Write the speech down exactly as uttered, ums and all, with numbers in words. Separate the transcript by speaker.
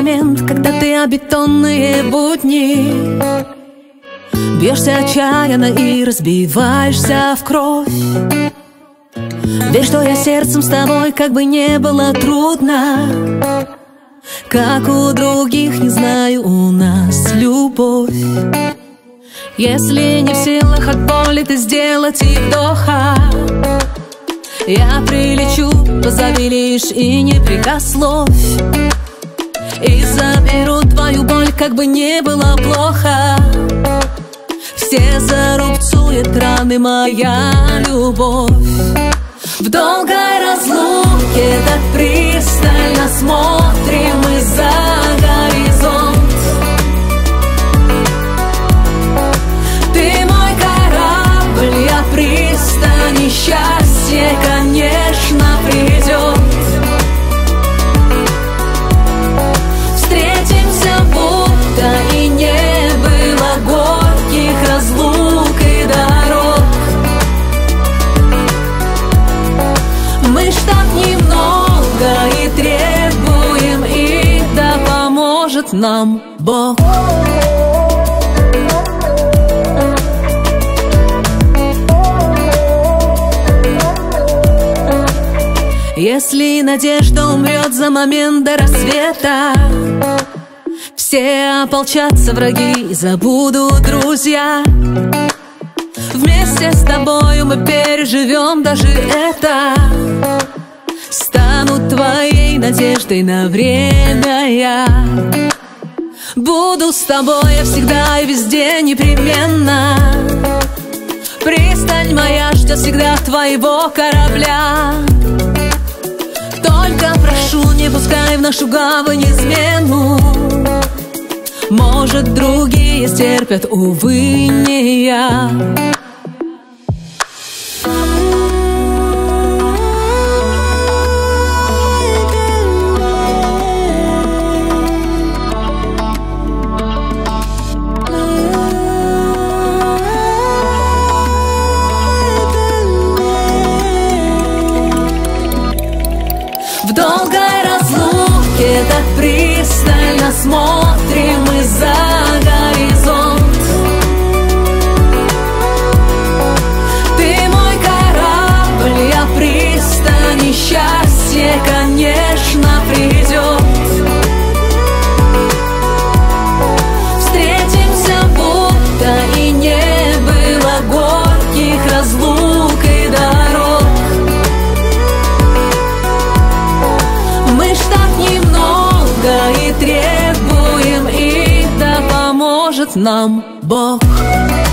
Speaker 1: момент, когда ты о бетонные будни бьешься отчаянно и разбиваешься в кровь. Верь, что я сердцем с тобой, как бы не было трудно. Как у других, не знаю, у нас любовь. Если не в силах от боли ты сделать и вдоха, я прилечу, позови лишь и не прикословь. И заберу твою боль, как бы не было плохо. Все зарубцует раны моя любовь. В долгой разлуке так пристально смотрим мы за горизонт. Ты мой корабль, я пристань, и счастье, конечно, придет. Встретимся, будто и не было горьких разлук и дорог. Мы ж так немного и требуем, и да поможет нам Бог. Если надежда умрет за момент до рассвета, все ополчатся враги и забудут друзья. Вместе с тобою мы переживем даже это. Стану твоей надеждой на время я. Буду с тобой я всегда и везде непременно. Пристань моя ждет всегда твоего корабля. Только прошу, не пускай в нашу гавань измену. Может, другие стерпят, увы, не я. В долгой разлуке так пристально смотрим мы за горизонт. Ты мой корабль, я пристань, и счастье, конечно, придет. Встретимся, будто и не было горьких разлук и дорог. Мы ж так немного и требуем, и да поможет нам Бог.